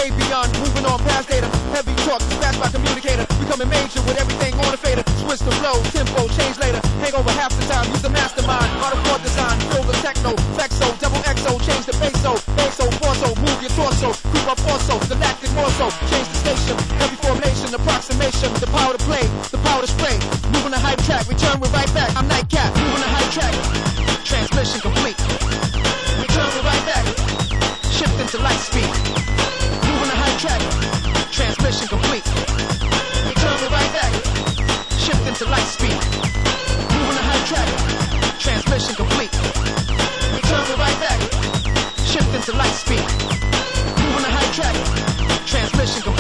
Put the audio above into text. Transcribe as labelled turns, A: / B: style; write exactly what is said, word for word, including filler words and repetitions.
A: way beyond, moving on past data. Heavy talk, dispatched by communicator. Becoming major with everything on the fader. Switch the flow, tempo, change later. Hangover half the time, use the mastermind. Art of chord design, fill the techno. Flexo, double X O, change the basso. Basso, forso, move your torso. Creep up also, galactic more so. Change the station, heavy formation, approximation. The power to play, the power to spray. Moving the hype track, return with right back. I'm Nightcap, moving the hype track. Transmission complete. Return with right back. Shift into light speed. Moving the hype track. Transmission complete. Return with right back. Shift into light speed. Moving the hype track. Transmission complete. Return with right back. Shift into light speed. Moving the hype track. Transmission complete.